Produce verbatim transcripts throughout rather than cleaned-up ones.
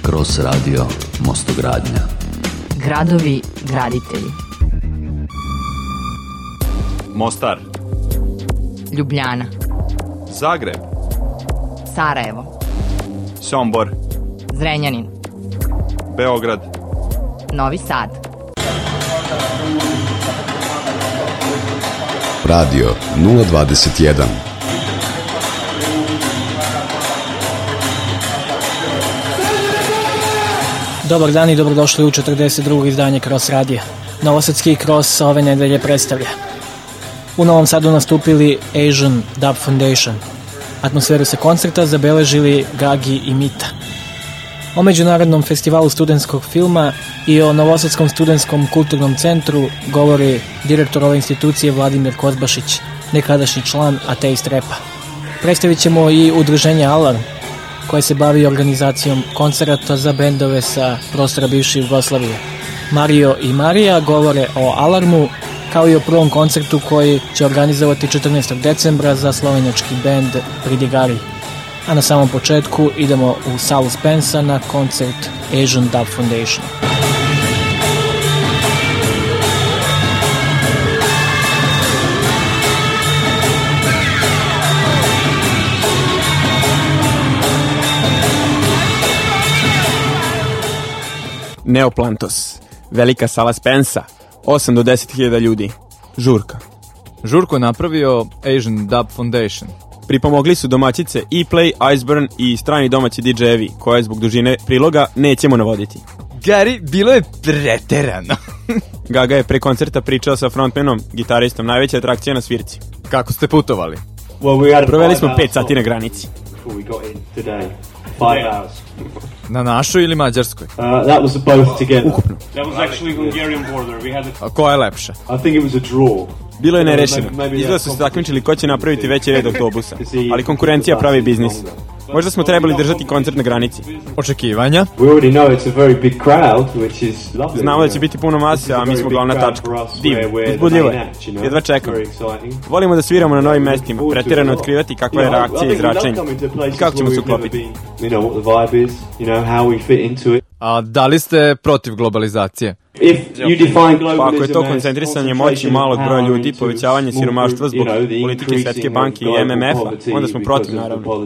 Cross Radio Mostogradnja. Gradovi graditelji. Mostar, Ljubljana, Zagreb, Sarajevo, Sombor, Zrenjanin, Beograd, Novi Sad. Radio nula dvadeset jedan. Dobar dan i dobrodošli u četrdeset drugo izdanje Cross Radija. Novosadski Cross ove nedelje predstavlja. U Novom Sadu nastupili Asian Dub Foundation. Atmosferu sa koncerta zabeležili Gagi i Mita. O Međunarodnom festivalu studentskog filma i o Novosadskom studentskom kulturnom centru govori direktor ove institucije Vladimir Kozbašić, nekadašnji član Ateist Repa. Predstavit ćemo i udruženje Alarm, koje se bavi organizacijom koncerata za bendove sa prostora bivše Jugoslavije. Mario i Marija govore o Alarmu, kao i o prvom koncertu koji će organizovati četrnaestog decembra za slovenjački bend Pridigari. A na samom početku idemo u salu Spensa na koncert Asian Dub Foundation. Neoplantos, velika sala Spensa, osam do deset hiljada ljudi. Žurka. Žurku je napravio Asian Dub Foundation. Pripomogli su domaćice E-Play, Iceburn i strani domaći di džejevi, koje zbog dužine priloga nećemo navoditi. Gary, bilo je preterano. Gaga je pre koncerta pričao sa frontmanom, gitaristom, najveća atrakcija na svirci. Kako ste putovali? Proveli smo pet sati na granici. Na našoj ili mađarskoj? Uh, that was both together. Ukupno. That was actually Hungarian border. We had a... A koja je lepša? I think it was a draw. Bilo je nerešeno. Izgleda su se takmičili ko će napraviti veći red autobusa. Ali konkurencija pravi biznis. Možda smo trebali držati koncert na granici. Očekivanja? Znamo da će biti puno mase, a mi smo glavna tačka. Divno, uzbudljivo je. Jedva čekamo. Volimo da sviramo na novim mestima, pretirano otkrivati kakva je reakcija i zračenja. I kako ćemo se uklopiti. A da li ste protiv globalizacije? Pa ako je to koncentrisanje moći malog broja ljudi, povećavanje siromaštva zbog politike Svetske banke i M M F-a, onda smo protiv, naravno.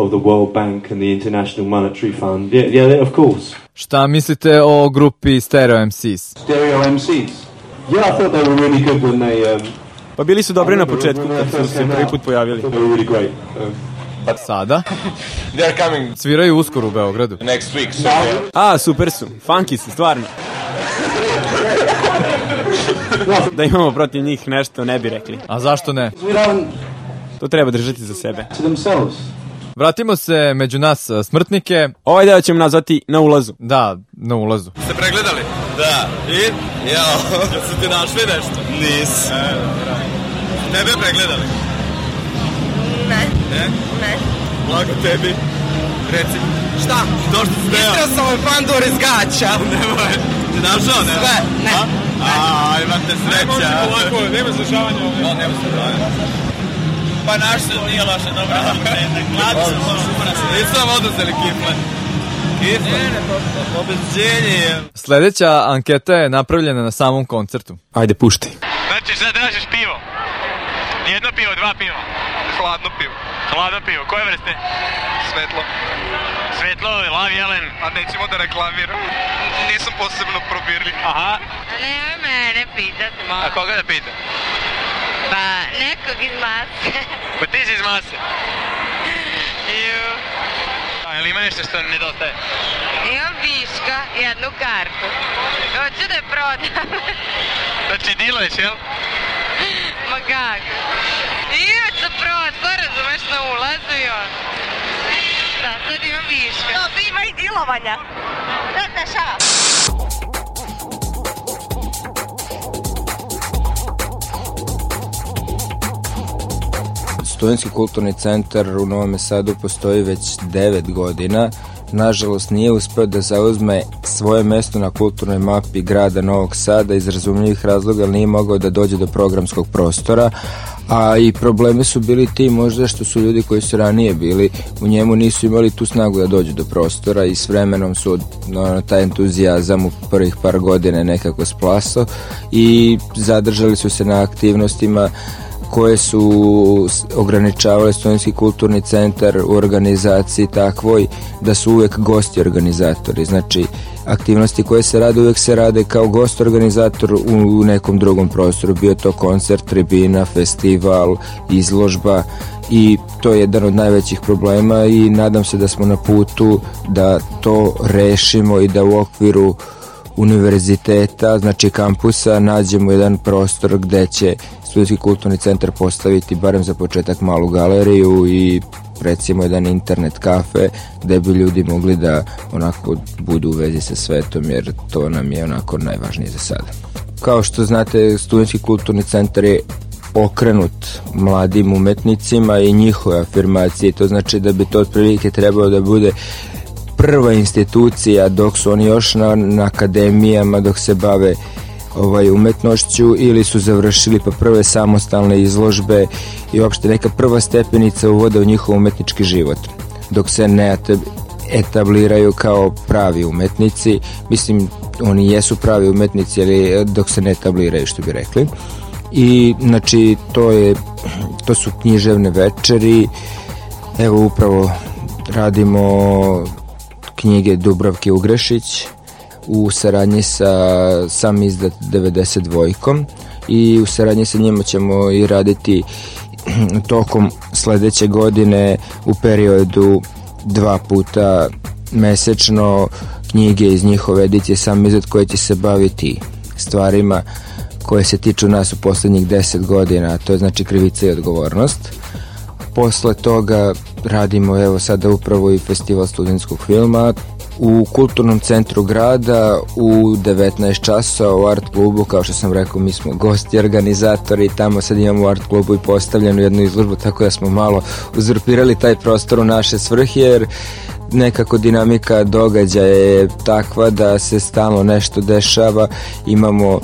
Šta mislite o grupi Stereo em si es? Stereo em si es? Yeah, I thought they were really good when they... Um... Pa bili su dobri na početku kad su se prvi put pojavili. They were really great. Um... Sada? They're coming sviraju uskoro u Beogradu. next week. So A, super su. Funky su, stvarno. Da imamo protiv njih nešto ne bi rekli. A zašto ne? To treba držati za sebe. Vratimo se među nas smrtnike. Ovaj deo ćemo nazvati na ulazu. Da, na ulazu. ste pregledali? Da. I? Jao. Jesu ti našli nešto? Nis. E, Tebe pregledali? Ne. Ne? Ne. Blago tebi. Reci. Šta? To što si deo? Istrao sam ovaj pandur iz gaća. Nemoj. Ti našao, ne? Sve. Ne. A, a imate sreća. Ne može polako, nema zašavanja ovdje. No, nema zašavanja. Pa naš se nije loše, dobro. Mladi su, nisu vam oduzeli kifle. Kifle? Ne, ne, obeđenje je. Sledeća anketa je napravljena na samom koncertu. Ajde, puštaj. Znači, sad tražiš pivo. Jedno pivo, dva piva. Hladno pivo. Hladno pivo, koje vrste? Svetlo. Svetlo, lav, jelen. A nećemo da reklamiram. Nisam posebno probirli. Aha. A nemoj mene pitat, A molim. koga da pita? Pa, nekog iz mase. Pa ti si iz mase. Ju. A, jel ima nešto što nedostaje? Imam viška, jednu kartu. Hoću da je prodam. Znači, diluješ, jel? Ma kako? Imaš sa prostor, razumeš, na ulazu i on. Da, sad imam viška. No, tu ima i dilovanja. Da, da, ša. Studentski kulturni centar u Novom Sadu postoji već devet godina nažalost nije uspeo da zauzme svoje mesto na kulturnoj mapi grada Novog Sada iz razumljivih razloga, ali nije mogao da dođe do programskog prostora, a i problemi su bili ti možda što su ljudi koji su ranije bili u njemu nisu imali tu snagu da dođu do prostora i s vremenom su no, taj entuzijazam u prvih par godina nekako splasao i zadržali su se na aktivnostima koje su ograničavale Studentski kulturni centar u organizaciji takvoj da su uvek gosti organizatori. Znači, aktivnosti koje se rade uvek se rade kao gost organizator u nekom drugom prostoru. Bio to koncert, tribina, festival, izložba i to je jedan od najvećih problema i nadam se da smo na putu da to rešimo i da u okviru univerziteta, znači kampusa, nađemo jedan prostor gde će Studentski kulturni centar postaviti barem za početak malu galeriju i recimo jedan internet kafe gde bi ljudi mogli da onako budu u vezi sa svetom, jer to nam je onako najvažnije za sada. Kao što znate, Studentski kulturni centar je okrenut mladim umetnicima i njihove afirmacije, to znači da bi to otprilike trebalo da bude prva institucija dok su oni još na, na akademijama, dok se bave ovaj, umetnošću ili su završili pa prve samostalne izložbe i uopšte neka prva stepenica uvode u njihov umetnički život, dok se ne etabliraju kao pravi umetnici. Mislim, oni jesu pravi umetnici, ali dok se ne etabliraju, što bi rekli. I znači to je to su književne večeri. Evo upravo radimo knjige Dubravke Ugrešić u saradnji sa Sam izdat devedeset dva i u saradnji sa njima ćemo i raditi tokom sledeće godine u periodu dva puta mesečno knjige iz njihove edicije Sam izdat koje će se baviti stvarima koje se tiču nas u poslednjih deset godina, to je znači krivica i odgovornost. Posle toga radimo evo sada upravo i festival studentskog filma u kulturnom centru grada u devetnaest časova u art klubu. Kao što sam rekao, mi smo gosti organizatori, tamo sad imamo u art klubu i postavljenu jednu izložbu, tako da smo malo uzurpirali taj prostor u naše svrhe, jer nekako dinamika događaja je takva da se stalno nešto dešava. Imamo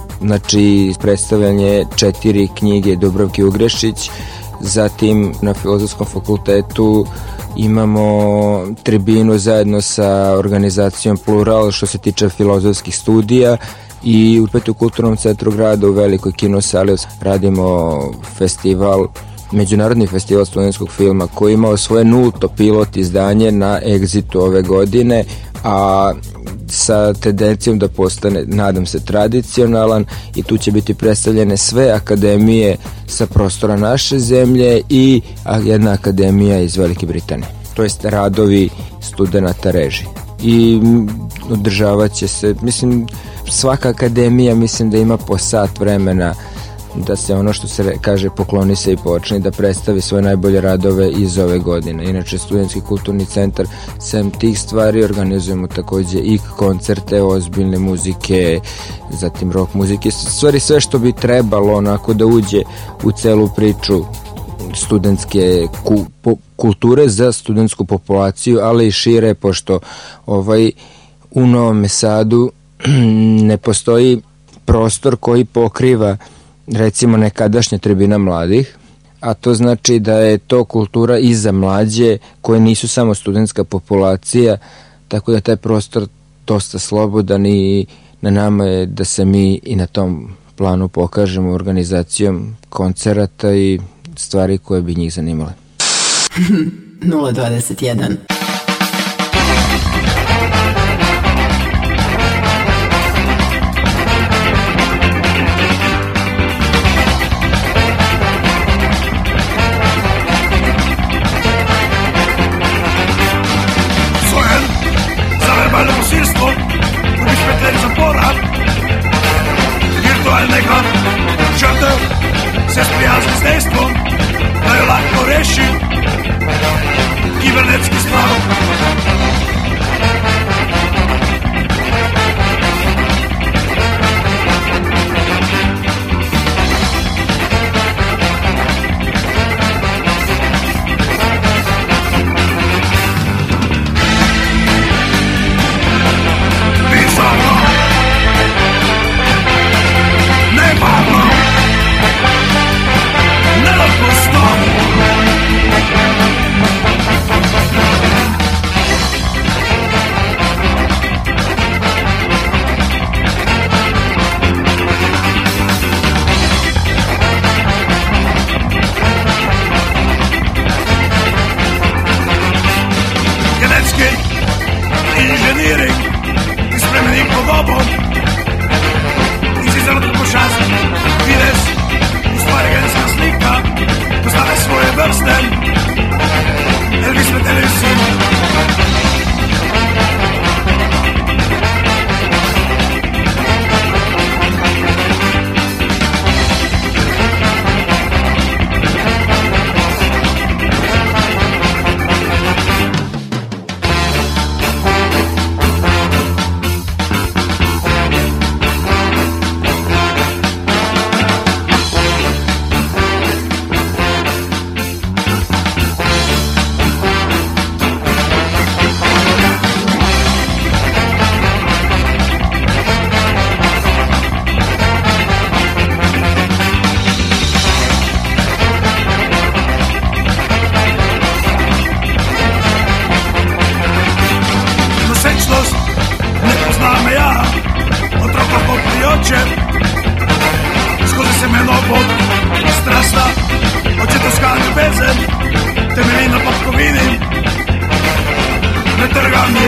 znači predstavljanje četiri knjige Dubravke Ugrešić, zatim na Filozofskom fakultetu imamo tribinu zajedno sa organizacijom Plural što se tiče filozofskih studija i u kulturnom centru grada u velikoj kinosali radimo festival, međunarodni festival studentskog filma koji imao svoje nulto pilot izdanje na Exitu ove godine, a sa tendencijom da postane, nadam se, tradicionalan i tu će biti predstavljene sve akademije sa prostora naše zemlje i jedna akademija iz Velike Britanije, to jest radovi studenta režije. I održavat će se, mislim, svaka akademija mislim da ima po sat vremena da se ono što se kaže pokloni se i počne, da predstavi svoje najbolje radove iz ove godine. Inače, Studentski kulturni centar, sem tih stvari, organizujemo takođe i koncerte, ozbiljne muzike, zatim rock muzike, stvari sve što bi trebalo onako da uđe u celu priču studentske ku, po, kulture za studentsku populaciju, ali i šire, pošto ovaj u Novom Sadu ne postoji prostor koji pokriva recimo nekadašnja tribina mladih, a to znači da je to kultura i za mlađe koje nisu samo studentska populacija, tako da taj prostor dosta slobodan i na nama je da se mi i na tom planu pokažemo organizacijom koncerata i stvari koje bi njih zanimale. nula dvadeset jedan Virtualnego čata se sprijazni s dejstvom da je lako reši kibernetski splav coming.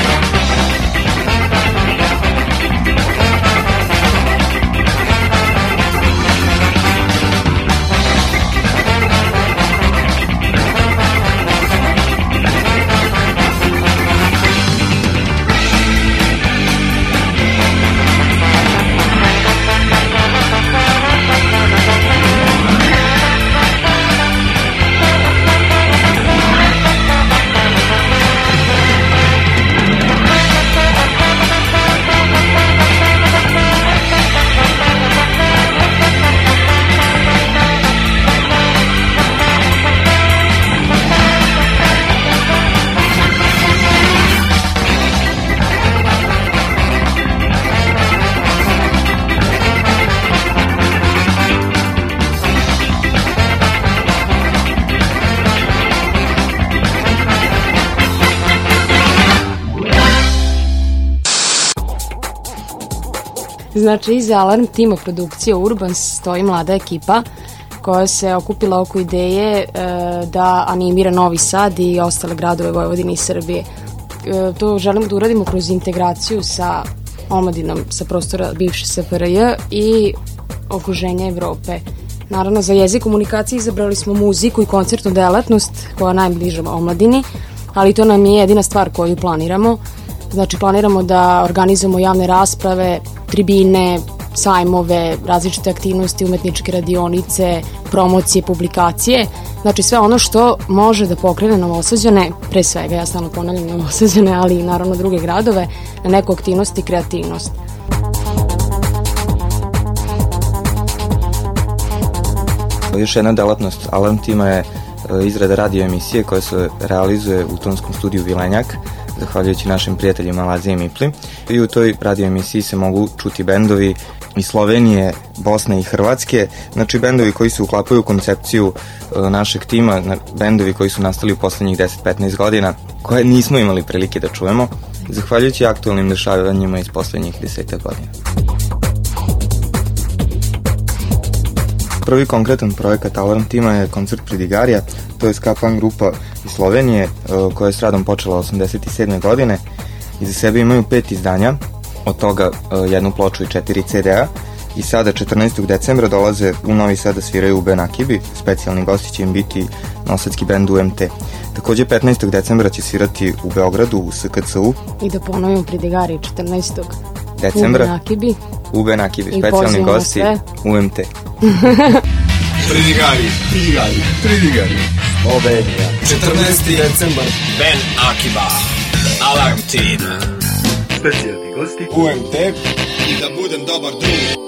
Znači, iza Alarm tima produkcije Urbans stoji mlada ekipa koja se okupila oko ideje e, da animira Novi Sad i ostale gradove Vojvodine i Srbije. E, to želimo da uradimo kroz integraciju sa omladinom sa prostora bivše S F R J i okruženja Evrope. Naravno, za jezik komunikacije izabrali smo muziku i koncertnu delatnost koja najbliža omladini, ali to nam je jedina stvar koju planiramo. Znači, planiramo da organizujemo javne rasprave, tribine, sajmove, različite aktivnosti, umetničke radionice, promocije, publikacije. Znači, sve ono što može da pokrene Novosađane, pre svega, ja stalno ponavljam Novosađane, ali i naravno druge gradove, na neku aktivnost i kreativnost. Još jedna delatnost Alarm tima je izrada radio emisije koja se realizuje u tonskom studiju Vilenjak, zahvaljujući našim prijateljima Lazije i Mipli. I u toj radio emisiji se mogu čuti bendovi iz Slovenije, Bosne i Hrvatske, znači bendovi koji se uklapaju u koncepciju našeg tima, bendovi koji su nastali u poslednjih deset do petnaest godina, koje nismo imali prilike da čujemo, zahvaljujući aktualnim dešavanjima iz poslednjih deseta godina. Prvi konkretan projekat Alarm tima je koncert Pridigarija, to je ska punk grupa iz Slovenije koja je s radom počela osamdeset sedme godine. Iza sebe imaju pet izdanja, od toga jednu ploču i četiri C D-a i sada četrnaestog decembra dolaze u Novi Sad da sviraju u Benakibi, specijalni gosti će im biti nosadski bend U M T. Takođe petnaestog decembra će svirati u Beogradu u S K C U. I da ponovimo Pridigariji četrnaestog decembra u Benakibi. U Benakibi, specijalni gosti U M T. Pridigari, Pridigari, Pridigari. Slovenija. četrnaesti decembar. Ben Akiba. Alarm Team. Specijalni gosti U M T. I da budem dobar drug.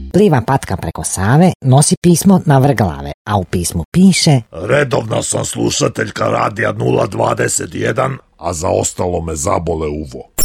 Pliva patka preko Save, nosi pismo na vrh glave, a u pismu piše: redovna sam slušateljka radija nula dvadeset jedan, a za ostalo me zabole uvo.